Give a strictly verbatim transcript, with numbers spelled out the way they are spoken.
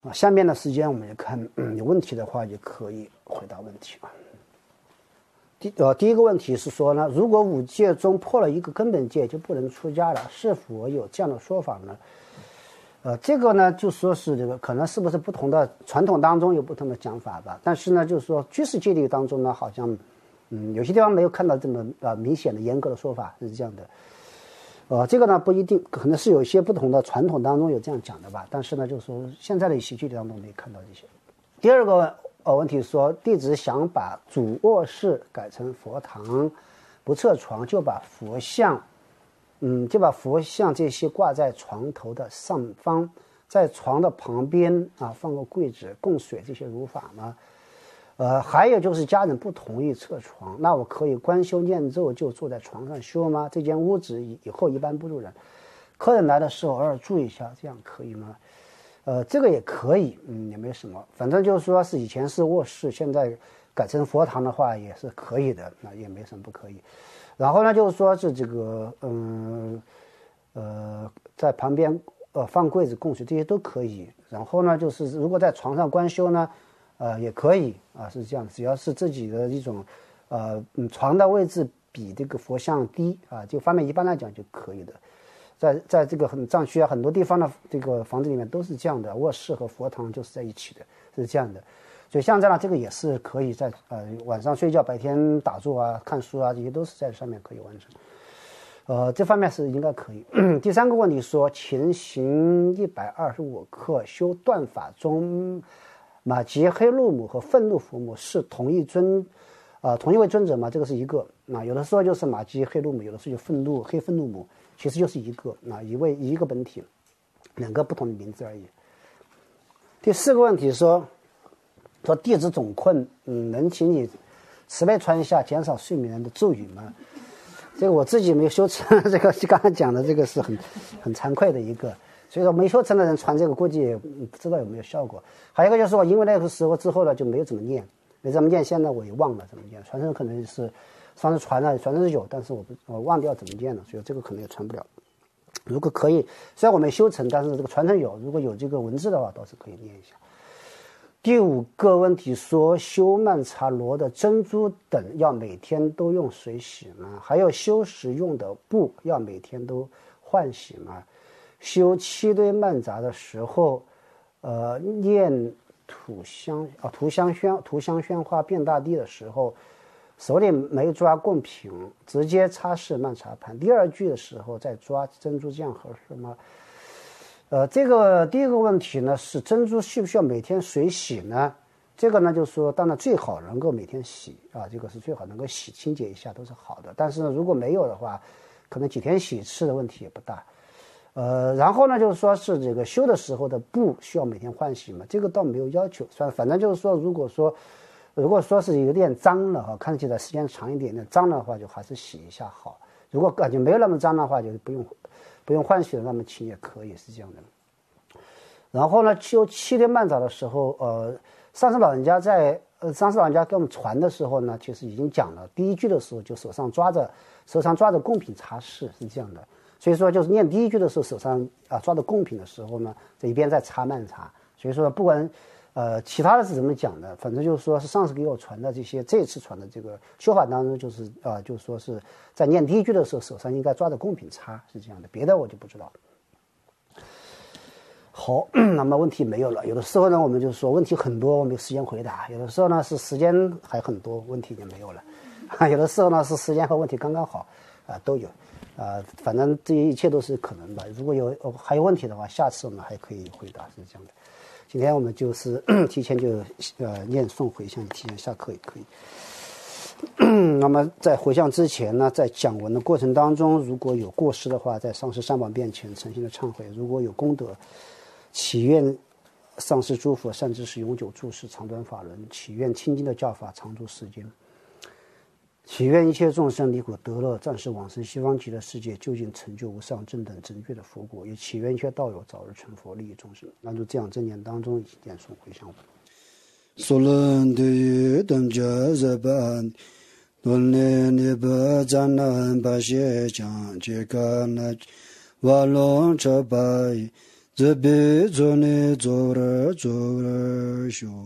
啊，下面的时间我们就看，嗯，有问题的话就可以回答问题啊。第呃第一个问题是说呢，如果五戒中破了一个根本戒就不能出家了，是否有这样的说法呢？呃，这个呢就说是这个可能是不是不同的传统当中有不同的讲法吧，但是呢就是说居士戒律当中呢好像，嗯，有些地方没有看到这么呃明显的严格的说法是这样的。呃，这个呢不一定，可能是有一些不同的传统当中有这样讲的吧，但是呢，就是说现在的喜剧当中没看到这些。第二个呃问题说，弟子想把主卧室改成佛堂，不设床，就把佛像，嗯，就把佛像这些挂在床头的上方，在床的旁边啊放个柜子供水，这些如法吗？呃，还有就是家人不同意撤床，那我可以观修念咒就坐在床上修吗？这间屋子以后一般不住人，客人来的时候偶尔住一下，这样可以吗？呃，这个也可以，嗯，也没什么，反正就是说是以前是卧室，现在改成佛堂的话也是可以的，那也没什么不可以。然后呢，就是说是这个，嗯，呃，在旁边呃放柜子供水这些都可以。然后呢，就是如果在床上观修呢。呃，也可以啊，是这样，只要是自己的一种，呃，嗯，床的位置比这个佛像低啊，这个方面一般来讲就可以的。在在这个很藏区啊，很多地方的这个房子里面都是这样的，卧室和佛堂就是在一起的，是这样的。所以像这样这个也是可以在呃晚上睡觉、白天打坐啊、看书啊，这些都是在上面可以完成。呃，这方面是应该可以。第三个问题说，前行一百二十五课修断法中。马吉黑路母和愤怒父母是同一尊，呃，同一位尊者吗？这个是一个。那有的时候就是马吉黑路母，有的时候就愤怒黑愤怒母，其实就是一个，那一位一个本体，两个不同的名字而已。第四个问题说，说弟子总困，嗯，能请你慈悲传一下减少睡眠的咒语吗？这个我自己没有修成，这个刚才讲的这个是很很惭愧的一个。所以说没修成的人传这个估计也不知道有没有效果。还有一个就是说，因为那个时候之后呢就没有怎么念，没怎么念，现在我也忘了怎么念。传承可能是上次传了，传承是有，但是我不我忘掉怎么念了，所以这个可能也传不了。如果可以，虽然我没修成，但是这个传承有，如果有这个文字的话，倒是可以念一下。第五个问题说，修曼茶罗的珍珠等要每天都用水洗吗？还有修时用的布要每天都换洗吗？修七堆曼杂的时候，呃，念土香啊，图香宣图香宣化遍大地的时候，手里没抓贡品，直接擦拭曼茶盘。第二句的时候再抓珍珠，这样合适吗？呃，这个第一个问题呢是珍珠需不需要每天水洗呢？这个呢就是说，当然最好能够每天洗啊，这个是最好能够洗清洁一下都是好的。但是如果没有的话，可能几天洗一次的问题也不大。呃，然后呢，就是说是这个修的时候的布需要每天换洗嘛，这个倒没有要求，算反正就是说，如果说如果说是有点脏了哈，看起来时间长一点点脏的话，就还是洗一下好。如果感觉没有那么脏的话，就不用不用换洗了，那么勤也可以是这样的。然后呢，修七天曼杂的时候，呃，上师老人家在呃上师老人家给我们传的时候呢，其实已经讲了，第一句的时候就手上抓着手上抓着贡品擦拭是这样的。所以说，就是念第一句的时候，手上啊抓着贡品的时候呢，这一边在擦曼茶。所以说，不管呃其他的是怎么讲的，反正就是说是上次给我传的这些，这次传的这个修法当中，就是啊、呃，就是说是在念第一句的时候，手上应该抓着贡品擦，是这样的。别的我就不知道。好，那么问题没有了。有的时候呢，我们就说问题很多，我没有时间回答；有的时候呢是时间还很多，问题也没有了；有的时候呢是时间和问题刚刚好，啊、呃、都有。啊，反正这一切都是可能的。如果有、哦、还有问题的话，下次我们还可以回答，是这样的。今天我们就是提前就呃念诵回向，提前下课也可以。那么在回向之前呢，在讲文的过程当中，如果有过失的话，在上师三宝面前诚心的忏悔；如果有功德，祈愿上师诸佛善知识永久住世，长短法轮；祈愿清净的教法常住世间。祈愿一切众生离苦得乐，暂时往生西方极乐世界，究竟成就无上正等正觉的佛果。也祈愿一切道友早日成佛，利益众生。那就这样正念当中念诵回向文。 索伦的于等家日本，伦年的不赞南巴谢将这个那瓦隆这巴这辈做呢做了做了修。